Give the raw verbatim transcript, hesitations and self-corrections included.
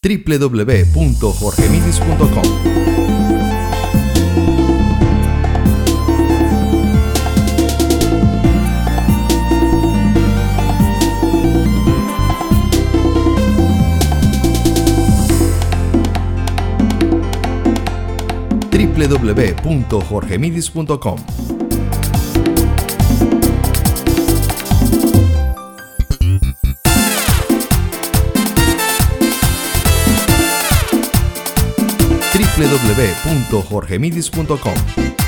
w w w punto jorge midis punto com. w w w punto jorge midis punto com. w w w punto jorge midis punto com.